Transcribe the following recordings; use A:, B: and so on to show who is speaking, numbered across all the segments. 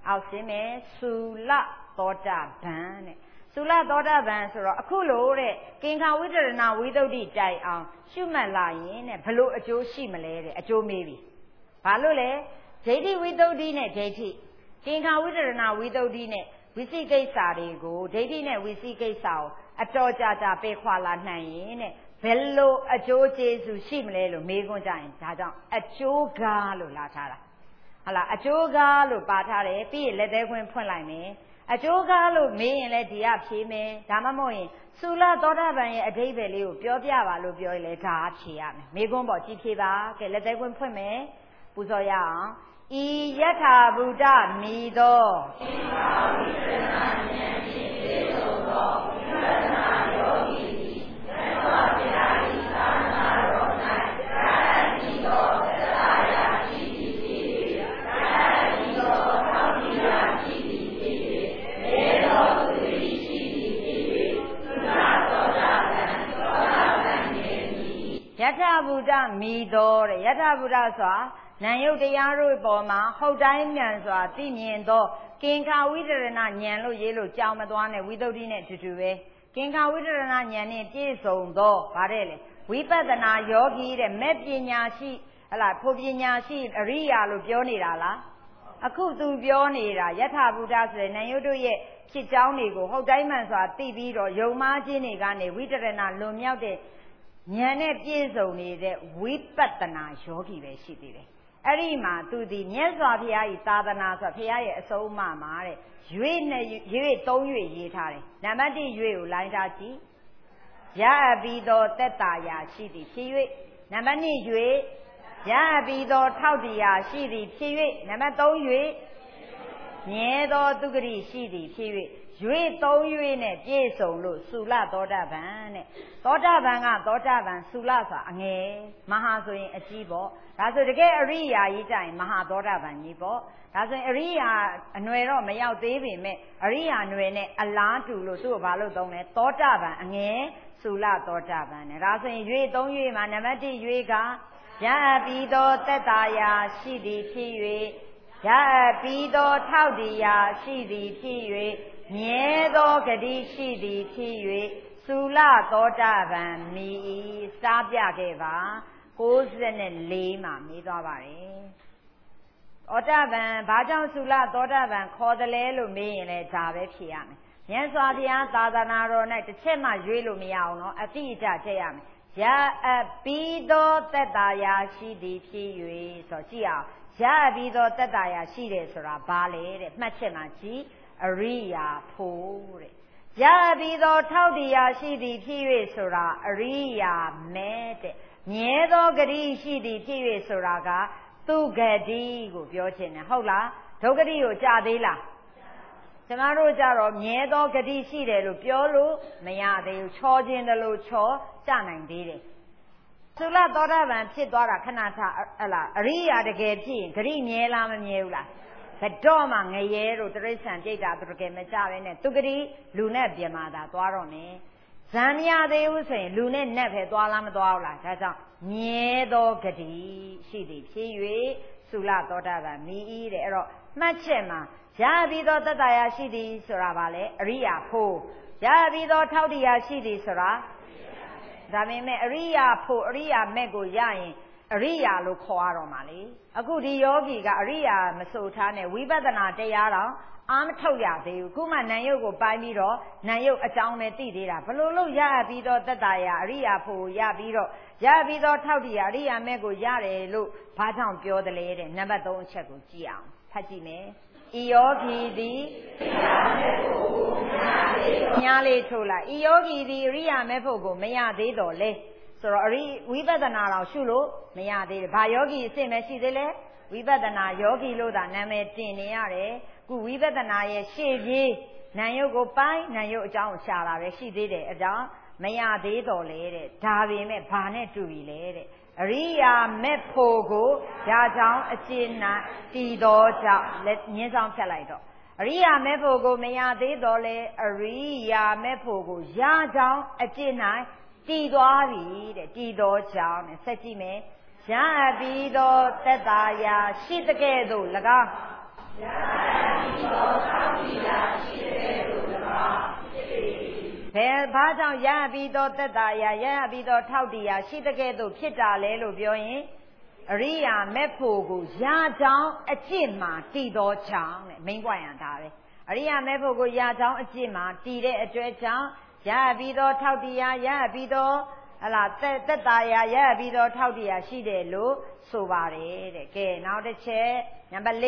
A: အောက်ဆင်းမယ်သုလသောတာပန်တဲ့သုလသောတာပန်ဆိုတော့အခုလို့တဲ့ကင်္ခဝိတရဏဝိသုဒ္ဓိတိုင်အောင်ရှုမှတ်လာရင်တဲ့ဘလို့အကျိုးရှိမလဲတဲ့အကျိုးမေးပြီဘာလို့လဲဒိဋ္ဌိဝိသုဒ္ဓိနဲ့ဒိဋ္ဌိကင်္ခဝိတရဏဝိသုဒ္ဓိနဲ့ဝိသိကိစ္စတွေကိုဒိဋ္ဌိနဲ့ဝိသိကိစ္စကိုအတော်ကြာပေခွာလာနိုင်ရင်တဲ့ဘယ်လိုအကျိုးကျေးဇူးရှိမလဲလို့မေးခွန်းကြရင်ဒါကြောင့်အကျိုးကားလို့လာထားတာဟုတ်လားအကျိုးကားလို့ပါထားတယ်ပြီးရင်လက်သေးခွင်းဖွင့်လိုက်မယ်အကျိုးကားလို့မေးရင်လည်းဒီကဖြေမယ်ဒါမှမဟုတ်ရင်သုလသောတာပန်ရဲ့အဓိပ္ပာယ်လေးကိုပြောပြပါလို့ပြောရင်လည်းဒါဖြေရမယ်မေးခွန်းပေါ်ကြည့်ဖြေပါကဲလက်သေးခွင်းဖွင့်မယ်ပူဇော်ရအောင်ဤယထာဘုဒ္ဓမိသောသင်္ခါဝိတရဏဉာဏ်ဖြင့်ပြည့်စုံသောဝိပဿနာယောဂီသည်သတ္တဝါဘုရား၏သာသနာတော်၌ရာတိသောသတ္တရာရှိသည်ဖြစ်၍ရာတိသောထောက်တိရာရှိသည်ဖြစ်၍မေသောသူတိရှိသည်ဖြစ်၍သုဏသောတာပန်သောတာပန်နေမည်ယထာဘုဒ္ဓမိသောတဲ့ယထာဘုဒ္ဓဆိုတာနံယုတ်တရားတို့ပေါ်မှာဟုတ်တိုင်းမြန်စွာသိမြင်သောကင်္ခဝိတရဏဉာဏ်လို့ရေးလို့ကြောင်မသွားနဲ့ဝိသုဒ္ဓိနဲ့တူတူပဲကင်္ခဝိတရဏဉာဏ်နဲ့ပြည့်စုံသောဗါတဲ့လေဝိပဿနာယောဂီတဲ့မဲ့ပညာရှိဟလာဖို့ပညာရှိအရိယာလို့ပြောနေတာလားအခုသူပြောနေတာယထာဘုဒ္ဓဆိုတဲ့နံယုတ်တို့ရဲ့ဖြစ်ကြောင်းတွေကိုဟုတ်တိုင်းမှန်စွာသိပြီးတော့ယုံမှားခြင်းတွေကနေဝိတရဏလွန်မြောက်တဲ့ဉာဏ်နဲ့ပြည့်စုံနေတဲ့ဝိပဿနာယောဂီပဲရှိသေးတယ်အဲ့ဒီမှာသူဒီမြတ်စွာဘုရားဤသာသနာဆိုဘုရားရဲ့အဆုံးအမမှာတဲ့ရွေ3ရွေရေးထားတယ်နံပါတ်1ရွေကိုလိုင်းထားကြည့်ရအပ်ပြီးသောသက်တာယာရှိသည်ဖြစ်၍နံပါတ်2ရွေရအပ်ပြီးသောထောက်တရားရှိသည်ဖြစ်၍နံပါတ်3ရွေမြဲသောသူဂတိရှိသည်ဖြစ်၍ရွေ3ရွေနဲ့ပြည့်စုံလို့သုလသောတာပန်တဲ့သောတာပန်ကသောတာပန်သုလဆိုတာအငယ်မဟာဆိုရင်အကြီးပေါ့ဒါဆိုတကယ်အရိယာကြီးကြရင်မဟာသောတာပန်ကြီးပေါ့ဒါဆိုရင်အရိယာအနွယ်တော့မရောက်သေးပေမဲ့အရိယာအနွယ်နဲ့အလားတူလို့သူ့ကိုဘာလို့သုံးလဲသောတာပန်အငယ်သုလသောတာပန်နဲ့ဒါဆိုရင်ရွေ3ရွေမှာနံပါတ်1ရွေကရအပ်ပြီးသောသက်တာယာရှိသည်ဖြစ်၍ရအပ်ပြီးသောထောက်တရားရှိသည်ဖြစ်၍မြဲသောဂတိရှိသည်ဖြစ်၍သုလသောတာပန်မိစားပြခဲ့ပါ94မှာမေးသွားပါတယ်သောတာပန်ဘာကြောင့်သုလသောတာပန်ခေါ်တယ်လဲလို့မေးရင်လည်းဒါပဲဖြေရမယ်မြတ်စွာဘုရားသာသနာတော်၌တစ်ချက်မှရွေးလို့မရအောင်နော်အတိအကျထည့်ရမယ်ရအပ်ပြီးသောသက်တာယာရှိသည်ဖြစ်၍ဆိုကြည့်အောင်ရအပ်ပြီးသောသက်တာယာရှိတယ်ဆိုတာဘာလဲတဲ့မှတ်ချက်မှာကြည့်အရိယာဖို့တဲ့ရအပ်ပြီးသောထောက်တရားရှိသည်ဖြစ်၍ဆိုတာအရိယာမဲတဲ့မြဲသောဂတိရှိသည်ဖြစ်၍ဆိုတာကသူဂတိကိုပြောခြင်းနဲ့ဟုတ်လားဒုဂတိကိုကြားသေးလားကျမတို့ကြတော့မြဲသောဂတိရှိတယ်လို့ပြောလို့မရသေးဘူးချောခြင်းတယ်လို့ချောကြနိုင်သေးတယ်သုလသောတာပန်ဖြစ်သွားတာခဏထားဟလားအရိယာတကယ်ဖြစ်ရင်ဂတိမြဲလားမမြဲဘူးလားကတော့မှငရဲတို့တရိစ္ဆာန်ပြိတ္တာသူတကယ်မကြပဲနဲ့သူဂတိလူနဲ့ပြင်မာတာသွားတော့မယ်ဇံမရသေးဘူးဆိုရင်လူနဲ့နက်ပဲသွားလားမသွားဘူးလားဒါကြောင့်မြဲသောဂတိရှိသည်ဖြစ်၍သုလသောတာပန်မိတဲ့အဲ့တော့မှတ်ချက်မှာရပြီးသောတတ္တရာရှိသည်ဆိုတာဗာလေအရိယာဖို့ရပြီးသောထောက်တရားရှိသည်ဆိုတာဒါပေမဲ့အရိယာဖို့အရိယာမဲ့ကိုရရင်အရိယာလို့ခေါ်ရတော့မှာလေအခုဒီယောဂီကအရိယာမဆိုထားနဲ့ဝိပဿနာတရားတော့အာမထုတ်ရသေးဘူးခုမှနံယုတ်ကိုပိုင်းပြီးတော့နံယုတ်အကြောင်းပဲသိသေးတာဘလို့လို့ရပြီးတော့တတ္တရာအရိယာဖို့ရပြီးတော့ရပြီးတော့ထောက်တရားအရိယာမဲ့ကိုရတယ်လို့ဘာကြောင့်ပြောတယ်လဲတဲ့နံပါတ်3အချက်ကိုကြည့်အောင်ဖတ်ကြည့်မယ်ဤယောဂီသည်ညာလေးထိုးလိုက်ဤယောဂီသည်အရိယာမဲ့ဖို့ကိုမရသေးတော့လေဆိုတော့ဝိပဿနာတော့ရှုလို့မရသေးတယ်ဘာယောဂီအစ်မရှိသေးလဲဝိပဿနာယောဂီလို့သာနာမည်တင်နေရတယ်ခုဝိပဿနာရဲ့ရှေ့ပြေးနာယုတ်ကိုပိုင်းနာယုတ်အကြောင်းရှာတာပဲရှိသေးတယ်အကြောင်းမရသေးတော့လေတဲ့ဒါပေမဲ့ဘာနဲ့တူပြီလဲတဲ့အရိယာမဲ့ဖို့ကိုရကြောင်းအကျဉ်း၌တည်တော်ကြောင့်လက်ငင်းဆောင်ဖြတ်လိုက်တော့အရိယာမဲ့ဖို့ကိုမရသေးတော့လေအရိယာမဲ့ဖို့ကိုရကြောင်းအကျဉ်း၌တည်သွားပြီတဲ့တည်တော်ကြောင့်နဲ့ဆက်ကြည့်မယ်ရအပ်ပြီးသောသက်သာရာရှိတဲ့ကဲ့သို့၎င်းရအပ်ပြီးဘာကြောင့်ရပြီးတော့သက်တာရရပြီးတော့ထောက်တရားရှိတဲ့ကဲ့သို့ဖြစ်တာလဲလို့ပြောရင်အရိယာမဲ့ဖို့ကိုရကြောင်းအကျင့်မှာတည်သောကြောင့်တဲ့မိန်ပွားရတာပဲအရိယာမဲ့ဖို့ကိုရကြောင်းအကျင့်မှာတည်တဲ့အတွက်ကြောင့်ရပြီးတော့ထောက်တရားရပြီးတော့ဟလာသက်တာရရပြီးတော့ထောက်တရားရှိတယ်လို့ဆိုပါတယ်တဲ့ကဲနောက်တစ်ချက်နံပါတ် 4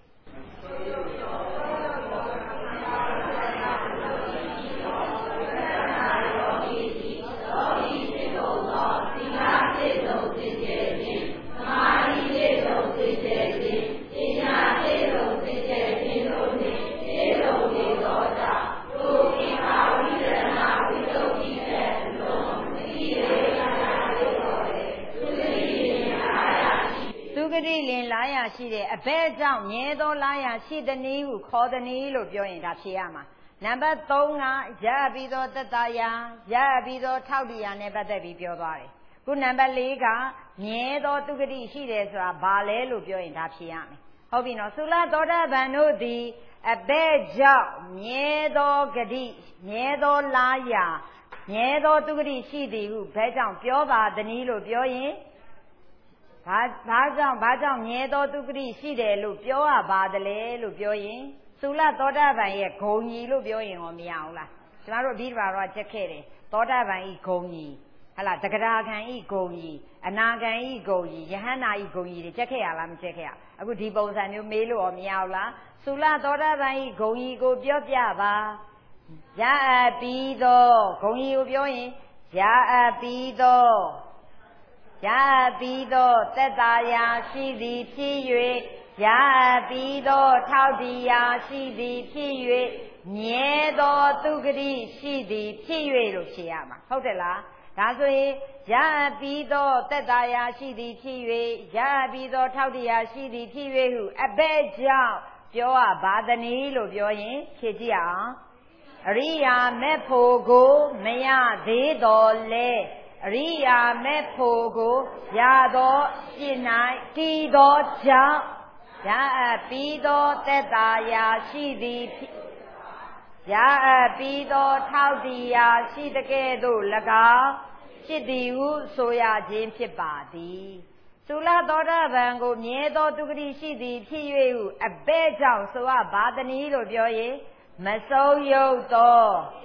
A: ဂတိလင်လာရရှိတဲ့အဘဲကြောင့်မြဲသောလာရရှိသည်နည်းဟုခေါ်သည်နည်းလို့ပြောရင်ဒါဖြေရမှာနံပါတ် 3ကရပြီးတော့သက်သာရာရပြီးတော့ထောက်တရားနဲ့ပတ်သက်ပြီးပြောသွားတယ်ခုနံပါတ် 4ကမြဲသောသူဂတိရှိတယ်ဆိုတာဘာလဲလို့ပြောရင်ဒါဖြေရမယ်ဟုတ်ပြီနော်သုလသောတာပန်တို့သည်အဘဲကြောင့်မြဲသောဂတိမြဲသောလာရမြဲသောသူဂတိရှိသည်ဟုဘဲကြောင့်ပြောပါသည်နည်းလို့ပြောရင်ဘာကြောင့်မြဲသောသူဂတိရှိတယ်လို့ပြောရပါသလဲလို့ပြောရင်သုလသောတာပန်ရဲ့ဂုဏ်ကြီးလို့ပြောရင်ရောမရဘူးလားကျမတို့အပြီးပါတော့ချက်ခဲ့တယ်သောတာပန်ဤဂုဏ်ကြီးဟလာတဂရာခံဤဂုဏ်ကြီးအနာခံဤဂုဏ်ကြီးယဟန္တာဤဂုဏ်ကြီးတွေချက်ခဲ့ရလားမချက်ခဲ့ရအခုဒီပုံစံမျိုးမေးလို့ရောမရဘူးလားသုလသောတာပန်ဤဂုဏ်ကြီးကိုပြောပြပါရအပ်ပြီးသောဂုဏ်ကြီးကိုပြောရင်ရအပ်ပြီးသောရပြီးသောသက်သာရာရှိသည်ဖြစ်၍ရပြီးသောထောက်တရားရှိသည်ဖြစ်၍မြဲသောသူဂတိရှိသည်ဖြစ်၍လို့ဖြေရမှာဟုတ်တယ်လားဒါဆိုရင်ရပြီးသောသက်သာရာရှိသည်ဖြစ်၍ရပြီးသောထောက်တရားရှိသည်ဖြစ်၍ဟုအဘဲကြောင့်ပြောရပါသနည်းလို့ပြောရင်ဖြေကြည့်အောင်အရိယာမဲ့ဖို့ကိုမရသေးတော်လဲအရိယာမဲ့ဖို့ကိုရသောရှင်း၌တည်သောကြောင့်ရအပ်ပြီးသောသက်သာရာရှိသည်ရအပ်ပြီးသောထောက်တရားရှိတကဲ့သို့၎င်းဖြစ်သည်ဟုဆိုရခြင်းဖြစ်ပါသည်သုလသောတာပန်ကိုမြဲသောသူဂတိရှိသည်ဖြစ်၍ဟုအဘဲကြောင့်ဆိုရပါသနည်းလို့ပြောရင်မဆုံးယုတ်သော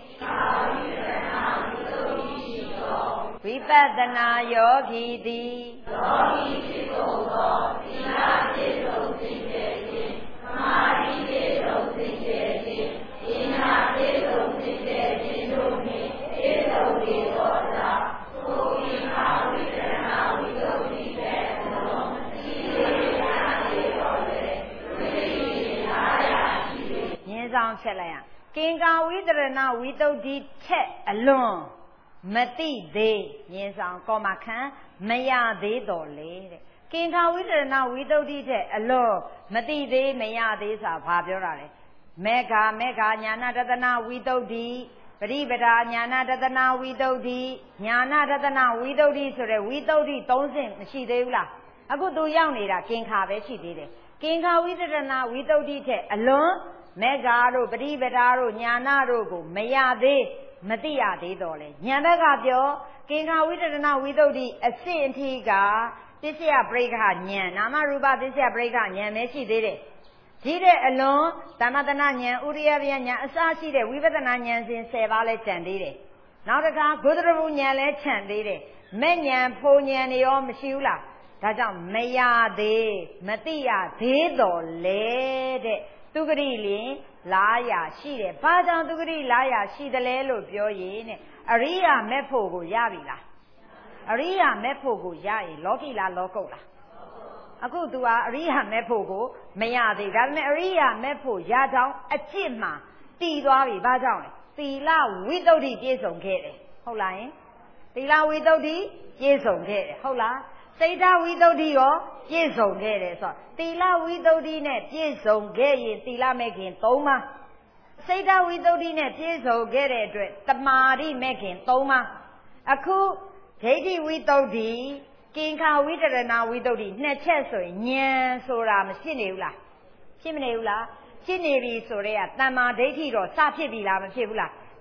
A: ဝိပဿနာယောဂီသည်ယောဂီဖြစ်ကုန်သောသီလဖြစ်ဆုံးသိတဲ့ခြင်းသမာဓိဖြစ်ဆုံးသိတဲ့ခြင်းဉာဏ်ဖြစ်ဆုံးသိတဲ့ခြင်းတို့နှင့်ပြည့်စုံနေသောကြောင့်ကိုယ်ဤမှာဝိတ္တနာဝိသုဒ္ဓိပဲသောဒီလိုရနေတော်လေဝိရိယရာရှိမြင်းဆောင်ချက်လိုက်ရကင်္ကာဝိတ္တနာဝိသုဒ္ဓိထက်အလွန်မတိသေးမြင်းဆောင်ကောမခံမရသေးတော်လေတဲ့ကင်္ခာဝိတ္တနာဝိသုဒ္ဓိတဲ့ အလွန်မတိသေးမရသေးဆိုတာဘာပြောတာလဲမေဃညာနာတတနာဝိသုဒ္ဓိပရိပဒာညာနာတတနာဝိသုဒ္ဓိညာနာတတနာဝိသုဒ္ဓိဆိုတဲ့ဝိသုဒ္ဓိ30မရှိသေးဘူးလားအခုသူရောက်နေတာကင်္ခာပဲရှိသေးတယ်ကင်္ခာဝိတ္တနာဝိသုဒ္ဓိတဲ့အလွန်မေဃတို့ပရိပဒာတို့ညာနာတို့ကိုမရသေးမသိရသေးတော့လေဉာဏ်ဘက်ကပြောကင်္ခာဝိတ္တနာဝိသုဒ္ဓိအစစ်အထိကပစ္စယပရိက္ခဉာဏ်နာမရူပပစ္စယပရိက္ခဉာဏ်ပဲရှိသေးတယ်ကြီးတဲ့အလွန်သမတနာဉာဏ်ဥရိယပယဉာဏ်အစရှိတဲ့ဝိပဿနာဉာဏ်စဉ်10ပါးလဲကျန်သေးတယ်နောက်တစ်ခါဂုတ္တရဘူးဉာဏ်လဲခြံသေးတယ်မဲ့ဉာဏ်ဖို့ဉာဏ်တွေရောမရှိဘူးလားဒါကြောင့်မရသေးမသိရသေးတော့လေတဲ့သူဂတိလင်လာရရှိတယ်ဘာကြောင့်သူဂတိလာရရှိတယ်လဲလို့ပြောရင်တဲ့အရိယာမဲ့ဖို့ကိုရပြီလားအရိယာမဲ့ဖို့ကိုရရင်လောကီလားလောကုတ်လားအခု तू ဟာအရိယာမဲ့ဖို့ကိုမရသေးဒါပေမဲ့အရိယာမဲ့ဖို့ရကြောင်းအကျင့်မှာတည်သွားပြီဘာကြောင့်လဲသီလဝိသုဒ္ဓိပြည့်စုံခဲ့တယ်ဟုတ်လားယင်သီလဝိသုဒ္ဓိပြည့်စုံခဲ့တယ်ဟုတ်လားစိတ်ဓာဝိသုဒ္ဓိရောပြည့်စုံခဲ့တယ်ဆိုတော့သီလဝိသုဒ္ဓိနဲ့ပြည့်စုံခဲ့ရင်သီလမဲ့ခင်3ပါးစိတ်ဓာဝိသုဒ္ဓိနဲ့ပြည့်စုံခဲ့တဲ့အတွက်တမာတိမဲ့ခင်3ပါးအခုဒိဋ္ဌိဝိသုဒ္ဓိကင်္ခာဝိတရဏဝိသုဒ္ဓိ2ချက်ဆိုရင်ဉာဏ်ဆိုတာမဖြစ်နေဘူးလားဖြစ်မနေဘူးလားဖြစ်နေပြီဆိုတော့တမ္မာဒိဋ္ဌိတော့စဖြစ်ပြီလားမဖြစ်ဘူးလား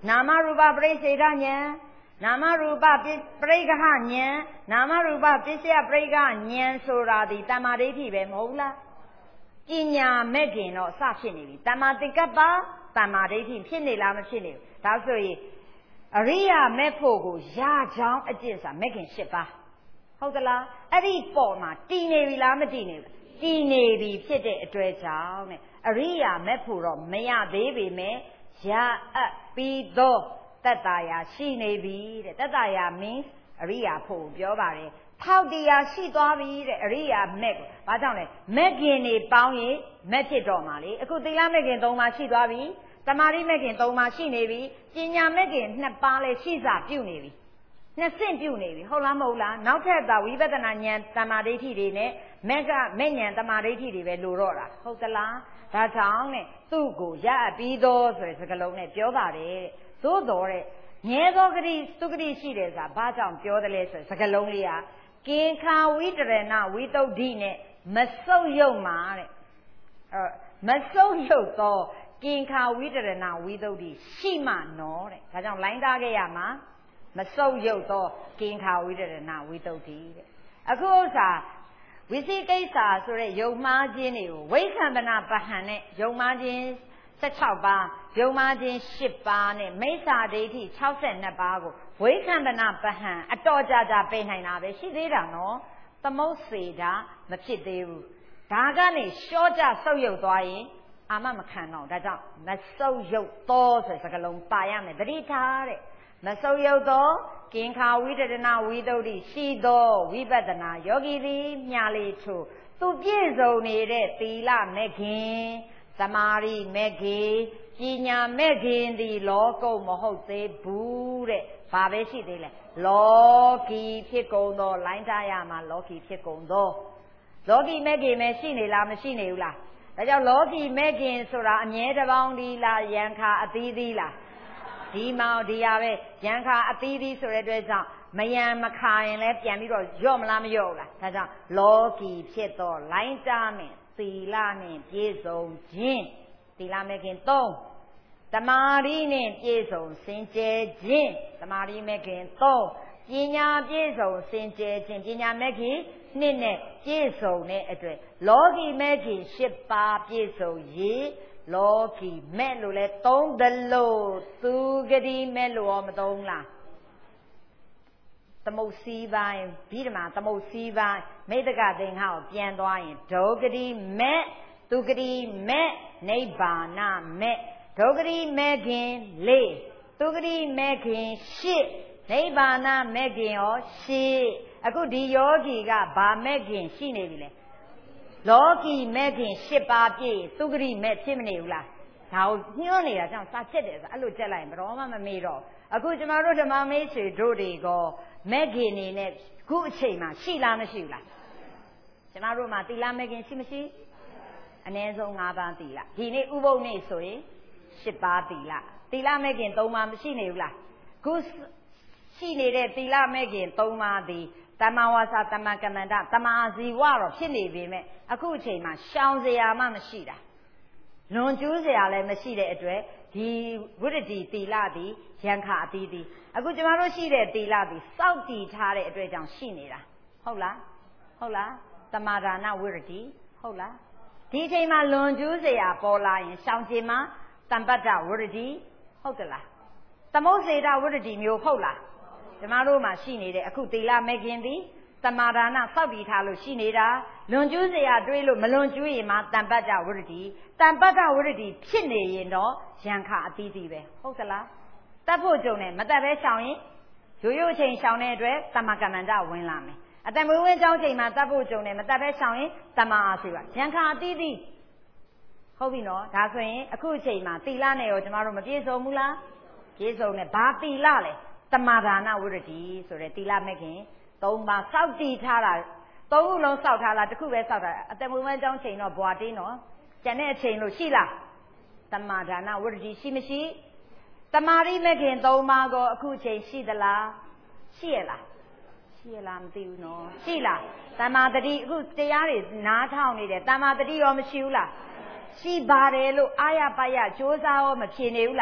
A: နာမရူပပရိစ္ဆေဒဉာဏ်နာမရူပပရိက္ခဉာဏ်နာမရူပပစ္စယပရိက္ခဉာဏ်ဆိုတာဒီတမ္မာဒိဋ္ဌိပဲမဟုတ်လားပညာမဲ့ခင်တော့အစဖြစ်နေပြီတမ္မာသင်္ကပ္ပတမ္မာဒိဋ္ဌိဖြစ်နေလားမဖြစ်နေဘူးဒါဆိုရင်အရိယာမဲ့ဖို့ကိုရကြောင်းအကျင့်စာမဲ့ခင်၈ပါးဟုတ်သလားအဲ့ဒီပေါ်မှာတည်နေပြီလားမတည်နေဘူးတည်နေပြီဖြစ်တဲ့အတွက်ကြောင့်တဲ့အရိယာမဲ့ဖို့တော့မရသေးပေမဲ့ရအပ်ပြီးတော့တတ္တရာရှိနေပြီတဲ့တတ္တရာ means အရိယာဖို့ပြောပါတယ်ထောက်တရားရှိသွားပြီတဲ့အရိယာမဲ့ကိုဘာကြောင့်လဲမဲ့ခင်နေပေါင်းရင်မဲ့ဖြစ်တော့မှာလေအခုသီလမဲ့ခင်၃ပါးရှိသွားပြီသမာဓိမဲ့ခင်၃ပါးရှိနေပြီပညာမဲ့ခင်၂ပါးလည်းရှိစာပြုနေပြီနှစ်ဆင့်ပြုနေပြီဟုတ်လားမဟုတ်လားနောက်ထပ်သာဝိပဿနာဉာဏ်သမာဓိဋ္ဌိတွေနဲ့မဲ့ဉာဏ်သမာဓိဋ္ဌိတွေပဲလိုတော့တာဟုတ်သလားဒါကြောင့်နဲ့သူ့ကိုရအပ်ပြီးတော့ဆိုတဲ့စကားလုံးနဲ့ပြောပါတယ်တဲ့သို့တော်တဲ့ငဲသောဂတိသုဂတိရှိတယ်ဆိုတာဘာကြောင့်ပြောတယ်လဲဆိုစကားလုံးလေးကကိဉ္ခာဝိတရဏဝိတုဒ္ဓိနဲ့မဆုတ်ယုတ်မှာတဲ့မဆုတ်ယုတ်သောကိဉ္ခာဝိတရဏဝိတုဒ္ဓိရှိမှနော်တဲ့ဒါကြောင့်လိုင်းသားခဲ့ရမှာမဆုတ်ယုတ်သောကိဉ္ခာဝိတရဏဝိတုဒ္ဓိတဲ့အခုဥစ္စာဝိသိကိစ္စဆိုတဲ့ယုံမှားခြင်းတွေကိုဝိခန္ဓနာပဟံနဲ့ယုံမှားခြင်း16ပါးယုံမှားခြင်း10ပါးနဲ့မိစ္ဆာဒိဋ္ဌိ62ပါးကိုဝိခန္ဓနာပဟံအတော်ကြာကြာပယ်နိုင်တာပဲရှိသေးတာနော်သမုတ်စေတာမဖြစ်သေးဘူးဒါကနေရှော့ကြဆုပ်ယုတ်သွားရင်အာမမခံတော့ဒါကြောင့်မဆုပ်ယုတ်သောဆိုတဲ့စကားလုံးပါရမယ်သတိထားတဲ့မဆုပ်ယုတ်သောကိဉ္ခာဝိတရဏဝိတုဒ္ဓိရှိသောဝိပဿနာယောဂီသည်မြာလေထို့သူပြည့်စုံနေတဲ့သီလမဲ့ခင်သမာဓိမဲ့ခင်ပညာမဲ့ခင်သည်လောကုမဟုတ်သေးဘူးတဲ့ဘာပဲရှိသေးလဲလောကီဖြစ်ကုန်သောလိုင်းထားရမှာလောကီဖြစ်ကုန်သောလောကီမဲ့ခင်ပဲရှိနေလားမရှိနေဘူးလားဒါကြောင့်လောကီမဲ့ခင်ဆိုတာအမြဲတပေါင်းဒီလားယံခါအသီးသီးလားဒီမောင်ဒီရပဲယံခါအသီးသီးဆိုတဲ့အတွက်ကြောင့်မယံမခါရင်လည်းပြန်ပြီးတော့ရော့မလားမရော့ဘူးလားဒါကြောင့်လောကီဖြစ်သောလိုင်းတားမယ်သီလနဲ့ပြည့်စုံခြင်းသီလမဲ့ခင်3သမာဓိနဲ့ပြည့်စုံစင်ကြယ်ခြင်းသမာဓိမဲ့ခင်3ပညာပြည့်စုံစင်ကြယ်ခြင်းပညာမဲ့ခင်2နဲ့ပြည့်စုံတဲ့အတွက်လောကီမဲ့ခင်10ပါးပြည့်စုံရေးလောကီမဲ့လို့လဲ3သလို့သူဂတိမဲ့လို့ရောမ3လားသမုတ်စည်းပိုင်းပြီးဒီမှာသမုတ်စည်းပိုင်းမိတ္တကသင်္ဃကိုပြန်သွားရင်ဒုဂတိမဲ့သူဂတိမဲ့နိဗ္ဗာနမဲ့ဒုဂတိမဲ့ခင်4သူဂတိမဲ့ခင်8နိဗ္ဗာနမဲ့ခင်ရော8အခုဒီယောဂီကဘာမဲ့ခင်ရှိနေပြီလဲလောကီမဲ့ခင်10ပါးပြည့်သူဂတိမဲ့ဖြစ်မနေဘူးလားဒါကိုညှို့နေတာကြောင့်စာချက်တယ်ဆိုအဲ့လိုချက်လိုက်ရင်ဘယ်တော့မှမမေ့တော့အခုကျမတို့ဓမ္မမိတ်ဆွေတို့တွေကမဲ့ခင်နေနဲ့ခုအချိန်မှာရှိလားမရှိဘူးလားကျမတို့မှာသီလမဲ့ခင်ရှိမရှိအနည်းဆုံး5ပါးသီလဒီနေ့ဥပုသ်နေ့ဆိုရင်10ပါးသီလသီလမဲ့ခင်3ပါးမရှိနေဘူးလားခုရှိနေတဲ့သီလမဲ့ခင်3ပါးသည်တမ္မာဝါစာတမ္မာကမ္မန္တတမ္မာဇီဝတော့ဖြစ်နေပေမဲ့အခုအချိန်မှာရှောင်စရာမှမရှိတာလွန်ကျူးစရာလည်းမရှိတဲ့အတွက်ဒီဝိရတိသီလသည်ယံခအသီးသီးအခုကျမတို့ရှိတဲ့သီလသည်စောင့်တည်ထားတဲ့အတွက်ကြောင့်ရှိနေတာဟုတ်လားဟုတ်လားသမာဒါနဝိရတိဟုတ်လားဒီအချိန်မှာလွန်ကျူးစရာပေါ်လာရင်ရှောင်ကျင်မှာတမ္ပတ္တဝိရတိဟုတ်ကလားသမုတ်စေတဝိရတိမျိုးဟုတ်လားကျမတို့မှာရှိနေတဲ့အခုသီလမဲ့ခင်သည်သမာဒါနစောက်တည်ထားလို့ရှိနေတာလွန်ကျူးစရာတွေးလို့မလွန်ကျူးရင်မှတမ္ပတ္တဝိရတိတမ္ပတ္တဝိရတိဖြစ်နေရင်တော့ယံခအသီးသီးပဲဟုတ်ကလားတတ်ဖို့ကြုံနဲ့မတတ်ပဲရှောင်ရင်ရိုးရိုးချိန်ရှောင်တဲ့အတွက်တမ္မာကမ္မန္တဝင်လာမယ်အတ္တမွေးဝင်းကြောင်းချိန်မှာတတ်ဖို့ကြုံနဲ့မတတ်ပဲရှောင်ရင်တမ္မာအာစီဝယံခအသီးသီးဟုတ်ပြီနော်ဒါဆိုရင်အခုအချိန်မှာသီလနဲ့ရောကျမတို့မပြည့်စုံဘူးလားပြည့်စုံတယ်ဘာသီလလဲသမာဒါနဝိရတိဆိုတဲ့သီလမဲ့ခင်3ပါးစောက်တည်ထားတာ3ခုလုံးစောက်ထားလားတစ်ခုပဲစောက်ထားအတ္တမွေးဝင်းကြောင်းချိန်တော့ဘွာတင်းနော်ကျန်တဲ့အချိန်လို့ရှိလားသမာဒါနဝိရတိရှိမရှိသမာဓိမဲ့ခင်3ပါးကိုအခုချိန်ရှိသလားရှိရလားရှိရလားမသိဘူးနော်ရှိလားသမာဓိအခုတရားတွေနားထောင်နေတယ်သမာဓိရောမရှိဘူးလားရှိပါတယ်လို့အာရပါရစ조사ရောမဖြေနေဘူးလား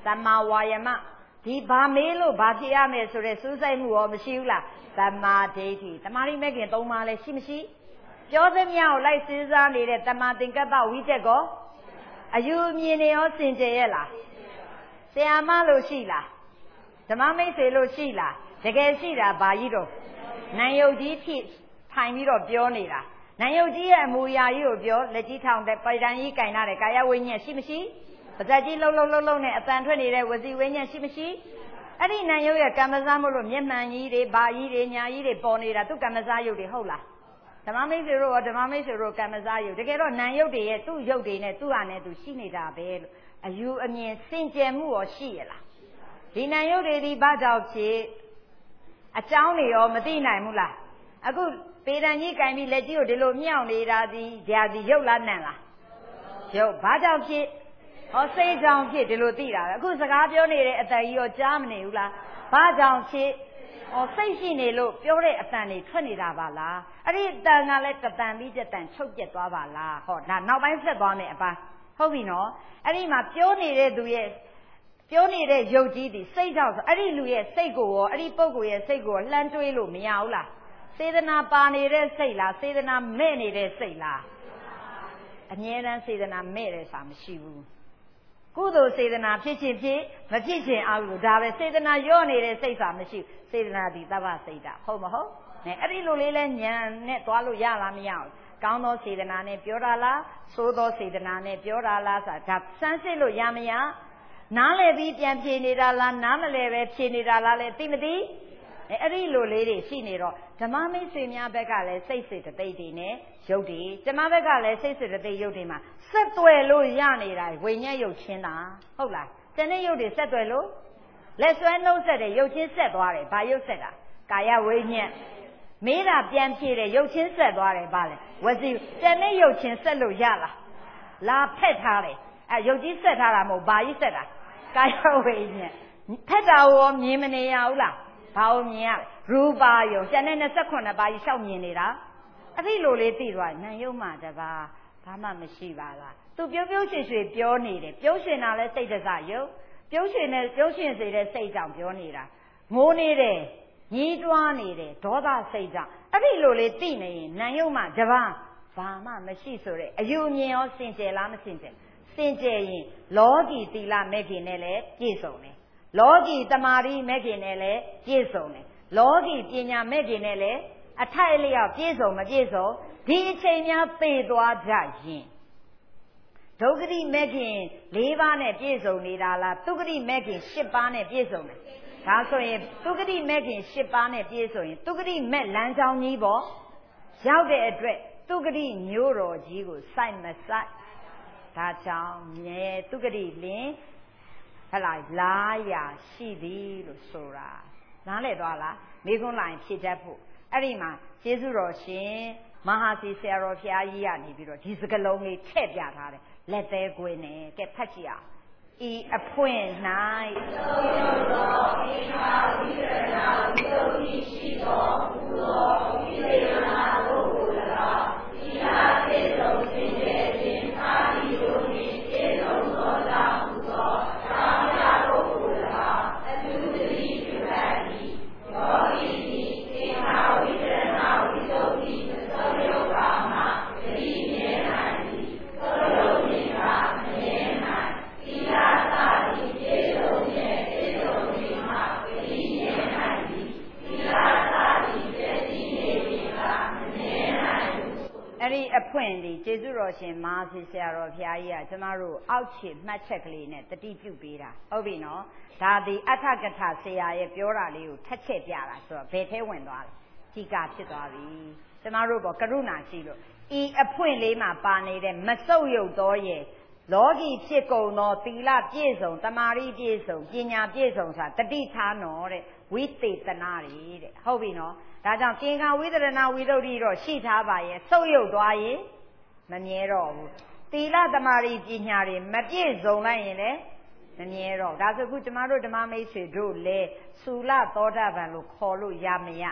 A: သမ္မာဝါယမဒီဘာမေးလို့ဘာဖြစ်ရမယ်ဆိုတဲ့စူးစိုက်မှုရောမရှိဘူးလားသမ္မာဒိဋ္ဌိတမာရီမဲ့ခင်၃ပါးလဲရှိမရှိပြောသမျှကိုလိုက်စဉ်းစားနေတဲ့တမာသင်္ကပ္ပဝိတက်ကောအယူအမြင်တွေရောစင်ကြယ်ရဲ့လားဆရာမလို့ရှိလားဓမ္မမိတ်ဆွေလို့ရှိလားတကယ်ရှိတာဘာကြီးတော့နာယုတ်ကြီးဖြစ်ထိုင်ပြီးတော့ပြောနေတာနာယုတ်ကြီးရဲ့အမူအရာကြီးကိုပြောလက်ကြီးထောင်တဲ့ပိုက်တန်ကြီးကင်ထားတဲ့ကာယဝိညာဉ်ရှိမရှိပါဇက်ကြီးလှုပ်နဲ့အတန်ထွက်နေတဲ့ဝစီဝိညာဉ်ရှိမရှိအဲ့ဒီနာယုတ်ရဲ့ကမ္မဇာမို့လို့မျက်မှန်ကြီးတွေဘာကြီးတွေညာကြီးတွေပေါ်နေတာသူကမ္မဇာယုတ်တွေဟုတ်လားဓမ္မမိတ်ဆွေတို့ရောဓမ္မမိတ်ဆွေတို့ကမ္မဇာယုတ်တကယ်တော့နာယုတ်တွေရဲ့သူ့ယုတ်တွေနဲ့သူ့ဟာနဲ့သူရှိနေတာပဲလို့အယူအမြင်စင်ကြယ်မှုရောရှိရလားဒီနာယုတ်တွေဒီဘာကြောင့်ဖြစ်အကြောင်းတွေရောမသိနိုင်ဘူးလားအခုပေတံကြီးကင်ပြီးလက်ကြီးကိုဒီလိုမြောက်နေတာဒီရုပ်လားနံလားရုပ်ဘာကြောင့်ဖြစ်ဟောစိတ်ကြောင့်ဖြစ်ဒီလိုသိတာပဲအခုစကားပြောနေတဲ့အတန်ကြီးရောကြားမနေဘူးလားဘာကြောင့်ဖြစ်ဟောစိတ်ရှိနေလို့ပြောတဲ့အတန်တွေထွက်နေတာပါလားအဲ့ဒီအတန်ကလည်းတတန်ပြီးတတန်ချုပ်ပြက်သွားပါလားဟောဒါနောက်ပိုင်းဆက်သွားမယ်အပန်းဟုတ်ပြီနော်အဲ့ဒီမှာပြောနေတဲ့သူရဲ့ပြောနေတဲ့ယုတ်ကြီးဒီစိတ်ကြောင့်ဆိုအဲ့ဒီလူရဲ့စိတ်ကိုရောအဲ့ဒီပုဂ္ဂိုလ်ရဲ့စိတ်ကိုလှမ်းတွေးလို့မရဘူးလားစေတနာပါနေတဲ့စိတ်လားစေတနာမဲ့နေတဲ့စိတ်လားအမြဲတမ်းစေတနာမဲ့တဲ့စာမရှိဘူးကုသိုလ်စေတနာဖြစ်ခြင်းဖြစ်မဖြစ်ခြင်းအကုသိုလ်ဒါပဲစေတနာရော့နေတဲ့စိတ်စာမရှိစေတနာဒီသဗ္ဗစိတ်တာဟုတ်မဟုတ်နဲ့အဲ့ဒီလိုလေးလဲဉာဏ်နဲ့သွားလို့ရလားမရဘူးကောင်းသောစေတနာနဲ့ပြောတာလားဆိုးသောစေတနာနဲ့ပြောတာလားဆိုတာဒါစမ်းစစ်လို့ရမရနားလည်ပြီးပြန်ဖြေနေတာလားနားမလည်ပဲဖြေနေတာလားလဲသိမသိအဲ့ဒီလိုလေးတွေရှိနေတော့ဓမ္မမိတ်ဆွေများဘက်ကလည်းစိတ်စေတသိက်တွေနဲ့ရုပ်တွေကျမဘက်ကလည်းစိတ်စေတသိက်ရုပ်တွေမှာဆက်သွယ်လို့ရနေတာဝိညာဉ်ရုပ်ချင်းတာဟုတ်လားတနေ့ရုပ်တွေဆက်သွယ်လို့လက်ဆွဲနှုတ်ဆက်တဲ့ရုပ်ချင်းဆက်သွားတယ်ဘာရုပ်ဆက်တာကာယဝိညာဉ်မေးတာပြန်ဖြေတဲ့ရုပ်ချင်းဆက်သွားတယ်ဘာလဲဝစီတနေ့ရုပ်ချင်းဆက်လို့ရလားလာဖက်ထားတယ်အဲရုပ်ကြီးဆက်ထားတာမဟုတ်ဘာကြီးဆက်တာကာယဝိညာဉ်ဖက်တာရောမြင်မနေရဘူးလားဘာလို့မြင်ရလဲရူပါယုံကျန်တဲ့28ပါးကြီးရှောက်မြင်နေတာအဲ့ဒီလိုလေးသိသွားနံယုံမှတပါဘာမှမရှိပါလားသူပြုံးရွှေပြောနေတယ်ပြုံးရွှင်တာလဲစိတ်တစယုံပြုံးရွှင်စေတဲ့စိတ်ကြောင့်ပြောနေတာငိုနေတယ်ညှီးတွားနေတယ်ဒေါသစိတ်ကြောင့်အဲ့ဒီလိုလေးသိနေရင်နံယုံမှတပါဘာမှမရှိဆိုတဲ့အယူအမြင်ရောစင်ကြယ်လားမစင်ကြယ်စင်ကြယ်ရင်လောကီသီလမဲ့ခင်နဲ့လည်းပြည့်စုံတယ်လောကီတမာရီမဲ့ခင်နဲ့လည်းပြည့်စုံတယ်လောကီပညာမဲ့ခင်နဲ့လည်းအထိုက်အလျောက်ပြည့်စုံမပြည့်စုံဒီအချိန်များသေသွားကြရင်ဒုက္ခတိမဲ့ခင်၄ပါးနဲ့ပြည့်စုံနေတာလားသုခတိမဲ့ခင်၈ပါးနဲ့ပြည့်စုံတယ်ဒါဆိုရင်သုခတိမဲ့ခင်၈ပါးနဲ့ပြည့်စုံရင်သုခတိမဲ့လမ်းကြောင်းကြီးပေါ့ရောက်တဲ့အတွက်သုခတိမျိုးတော်ကြီးကိုစိုက်မစိုက်ဒါကြောင့်မြဲသုခတိလင်ဟလာလာရရှိသည်လို့ဆိုတာနားလည်သွားလားမိခွန်းလိုက်ဖြည့်တတ်ဖို့အဲ့ဒီမှာကျေးဇူးတော်ရှင်မဟာစီဆရာတော်ဘုရားကြီးကနေပြီးတော့ဒီစကလုံးလေးထည့်ပြထားတယ်လက်သေးကွင်းနဲ့ကဲဖတ်ကြည့်အောင်ဤအဖွင့်၌သောသောဣမာဝိရဏဝိသုဒ္ဓိရှိသောဘုသောဝိသေယနာတို့ကို၎င်းဤဟာသေဆုံးခြင်းတဲ့ခြင်းအာဒီတို့နှင့်သေဆုံးသောကြောင့်ဘုသောသာမယတို့ကို၎င်းအတုတိပြုတတ်၏ယောဂီသည်ဣမာဝိရဏဝိသုဒ္ဓိသောယောဂမှာတတိမြဲနိုင်သည်သောယောမြင်ကမမြဲနိုင်ဤဟာသာသည်သေဆုံးခြင်းသေဆုံးခြင်းမှာတတိမြဲနိုင်သည်ဤဟာသာသည်သေတိနေခြင်းကမမြဲနိုင်အဲ့ဒီအဖွင့်ဒီကျေးဇူးတော်ရှင်မဟာစီဆရာတော်ဘုရားကြီးကကျမတို့အောက်ခြေမှတ်ချက်ကလေးနဲ့တတိပြုပေးတာဟုတ်ပြီနော်ဒါဒီအထကထဆရာရဲ့ပြောတာလေးကိုထက်ချက်ပြတာဆိုတော့ဘယ်ထဲဝင်သွားလဲကြီးကဖြစ်သွားပြီကျမတို့ကရုဏာရှိလို့ဤအဖွင့်လေးမှာပါနေတဲ့မစုပ်ယုတ်သောရဲ့လောကီဖြစ်ကုန်သောသီလပြည့်စုံတမာရီပြည့်စုံပညာပြည့်စုံဆိုတာတတိထားနော်တဲ့ဝိသေသနာတွေတဲ့ဟုတ်ပြီနော်ဒါကြောင့်သင်္ခါဝိသရဏဝိသုဒ္ဓိတော့ရှိထားပါရဲ့စုပ်ယုတ်သွားရင်မမြဲတော့ဘူးသီလတမာရီပညာတွေမပြည့်စုံလိုက်ရင်လည်းမမြဲတော့ဒါဆိုခုကျမတို့ဓမ္မမိတ်ဆွေတို့လေသူလသောတာပန်လို့ခေါ်လို့ရမရ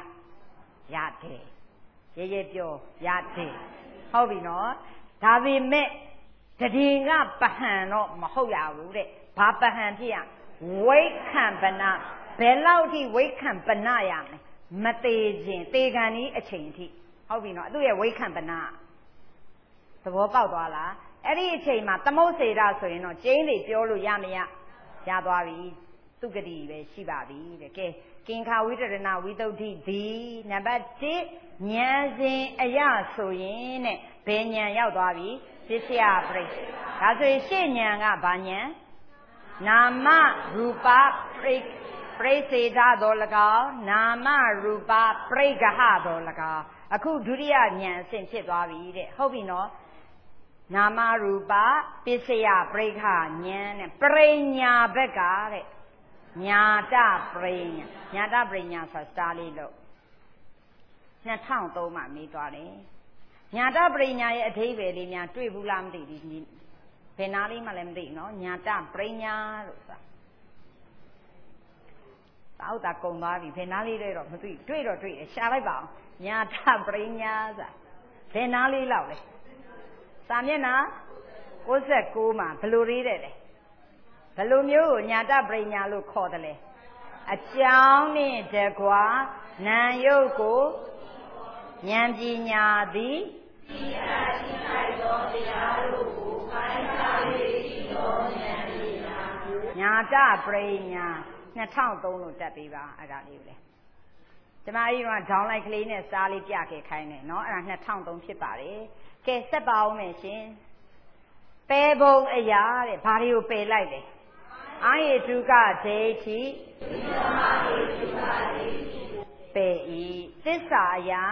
A: ရတယ်ရဲရဲပြောရတယ်ဟုတ်ပြီနော်ဒါပေမဲ့တည်ကပဟံတော့မဟုတ်ရဘူးတဲ့ဘာပဟံဖြစ်ရဝိက္ခပနဘယ်လောက်ထိဝိက္ခပနရမလဲမသေးခြင်းသေခံဤအချိန်ထိဟုတ်ပြီနော်သူ့ရဲ့ဝိက္ခပနသဘောပေါက်သွားလားအဲ့ဒီအချိန်မှာသမုတ်စေတာဆိုရင်တော့ကျင်းတွေပြောလို့ရမရရသွားပြီသူဂတိပဲရှိပါပြီတဲ့ကဲကင်္ခဝိတရဏဝိသုဒ္ဓိဒီနံပါတ်1ဉာဏ်စဉ်အရာဆိုရင်တဲ့ဘယ်ဉာဏ်ရောက်သွားပြီပစ္စယပရိဒါဆိုရင်ရှေ့ဉာဏ်ကဘာဉာဏ်နာမရူပပရိစေတတော်၎င်းနာမရူပပရိဂဟတော်၎င်းအခုဒုတိယဉာဏ်အဆင့်ဖြစ်သွားပြီတဲ့ဟုတ်ပြီနော်နာမရူပပစ္စယပရိဂဉာဏ်နဲ့ပရိညာဘက်ကတဲ့ညာတပရိညာညာတပရိညာဆိုစတားလေးလို့2003မှာမေးသွားတယ်ညာတပရိညာရဲ့အဓိပ္ပာယ်လေးများတွေ့ဘူးလားမသိဘူးဘယ်နာလေးမှလည်းမသိဘူးနော်ညာတပရိညာလို့ဆိုတာတောက်တာကုံသွားပြီဘယ်နာလေးလဲတော့မသိတွေ့တော့တွေ့တယ်ရှာလိုက်ပါအောင်ညာတပရိညာဆိုတာဘယ်နာလေးလောက်လဲစာမျက်နှာ69မှာဘယ်လိုရေးတယ်လဲဘယ်လိုမျိုးကိုညာတပရိညာလို့ခေါ်တယ်လဲအကြောင်းနဲ့တကွာနာယုတ်ကိုဉာဏ်ပညာသည်သိတာရှိလိုက်သောတရားတို့ကိုခိုင်းတာ၍ရှိသောဉာဏ်ပညာညာတပရိညာ2003လို့တက်ပေးပါအဲ့ဒါလေးကိုလေကျွန်မအဲ့ဒီတော့ဒေါင်းလိုက်ကလေးနဲ့စားလေးပြခဲ့ခိုင်းတယ်เนาะအဲ့ဒါ2003ဖြစ်ပါတယ်ကဲဆက်ပါအောင်မယ်ရှင်ပယ်ပုံအရာတဲ့ဘာတွေကိုပယ်လိုက်လဲအာယေတုကဒိဋ္ဌိပယ်ဤသစ္စာအရာ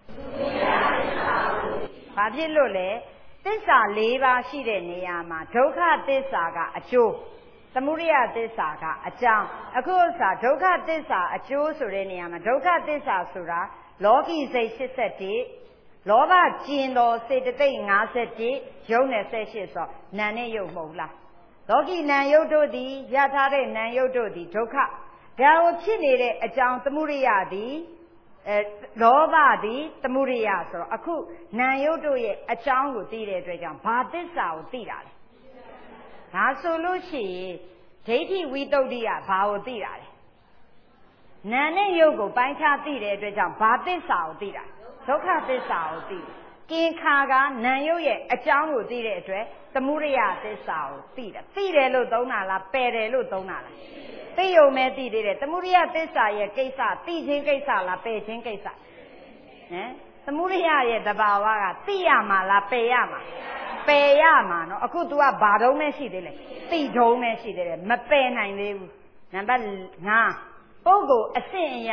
A: ဘာဖြစ်လို့လဲသစ္စာ၄ပါးရှိတဲ့နေရာမှာဒုက္ခသစ္စာကအကျိုးသမုဒယသစ္စာကအကြောင်းအခုဥစ္စာဒုက္ခသစ္စာအကျိုးဆိုတဲ့နေရာမှာဒုက္ခသစ္စာဆိုတာလောကီစိတ်81လောဘကျင်တော်စေတသိက်51ယုံနဲ့78ဆိုနာနဲ့ယုံမဟုတ်လားလောကီနာယုတ်တို့သည်ရထားတဲ့နာယုတ်တို့သည်ဒုက္ခဒါကိုဖြစ်နေတဲ့အကြောင်းသမုဒယသည်လောဘသည်သမုဒယဆိုတော့အခုနာယုတ်တို့ရဲ့အကြောင်းကိုသိတဲ့အတွက်ကြောင့်ဘာသစ္စာကိုသိတာလဲဒါဆိုလို့ရှိရင်ဒိဋ္ဌိဝိတ္တုဒ္ဓိကဘာကိုသိတာလဲနာနဲ့ယုတ်ကိုပိုင်းခြားသိတဲ့အတွက်ကြောင့်ဘာသစ္စာကိုသိတာဒုက္ခသစ္စာကိုသိကင်္ခါကနာယုတ်ရဲ့အကြောင်းကိုသိတဲ့အတွက်သမုဒယသစ္စာကိုသိတာသိတယ်လို့သုံးတာလားပယ်တယ်လို့သုံးတာလားသိုံမဲ့သိသေးတယ်သမုဒယသစ္စာရဲ့ကိစ္စသိခြင်းကိစ္စလားပယ်ခြင်းကိစ္စသမုဒယရဲ့တဘာဝကသိရမှာလားပယ်ရမှာပယ်ရမှာနော်အခု तू ကဘာတုံးမဲ့ရှိသေးလဲသိတုံးမဲ့ရှိသေးတယ်မပယ်နိုင်သေးဘူးနံပါတ်5ပုဂ္ဂိုလ်အဆင့်အ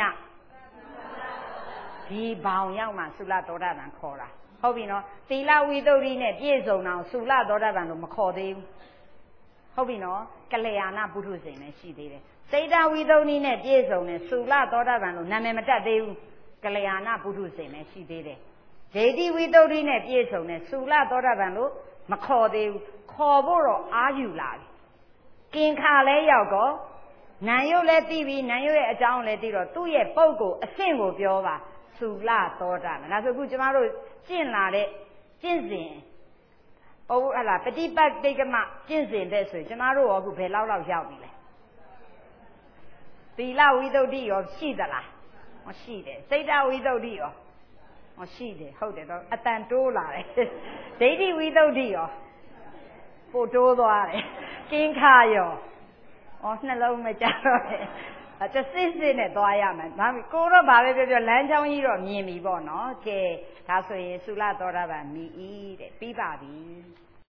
A: ရဒီဘောင်ရောက်မှသုလသောတာပန်ခေါ်တာဟုတ်ပြီနော်သီလဝိသုဒ္ဓိနဲ့ပြည့်စုံအောင်သုလသောတာပန်လို့မခေါ်သေးဘူးဟုတ်ပြီနော်ကလျာဏပုထုဇဉ်လည်းရှိသေးတယ်စိတ်တဝိသုဒ္ဓိနဲ့ပြည့်စုံတဲ့သုလသောတာပန်လို့နာမည်မတက်သေးဘူးကလျာဏပုထုဇဉ်လည်းရှိသေးတယ်ဒိဋ္ဌိဝိသုဒ္ဓိနဲ့ပြည့်စုံတဲ့သုလသောတာပန်လို့မခေါ်သေးဘူးခေါ်ဖို့တော့အာယူလာပြီကင်္ခါလဲရောက်တော့နာယုတ်လည်းသိပြီနာယုတ်ရဲ့အကြောင်းလည်းသိတော့သူ့ရဲ့ပုဂ္ဂိုလ်အဆင့်ကိုပြောပါသုလသောတာပန်ဒါဆိုအခုကျမတို့ကျင့်လာတဲ့ကျင့်စဉ်ဟလာပฏิပတ်တိကမကျင့်စဉ်တဲ့ဆိုရင်ကျမတို့ရောအခုဘယ်လောက်ရောက်ပြီလဲသီလဝိသုဒ္ဓိရောရှိသလားမရှိတယ်စိတ်တဝိသုဒ္ဓိရောမရှိတယ်ဟုတ်တယ်တော့အတန်တိုးလာတယ်ဒိဋ္ဌိဝိသုဒ္ဓိရောပို့တိုးသွားတယ်ကင်္ခါရောနှလုံးမကြတော့တယ်တစစ်နဲ့သွားရမယ်ဒါကိုတော့ဗာပဲပြောလမ်းချောင်းကြီးတော့မြင်ပြီပေါ့နော်ကဲဒါဆိုရင်သုလသောတာပန်မြည်တဲ့ပြီးပါပြီ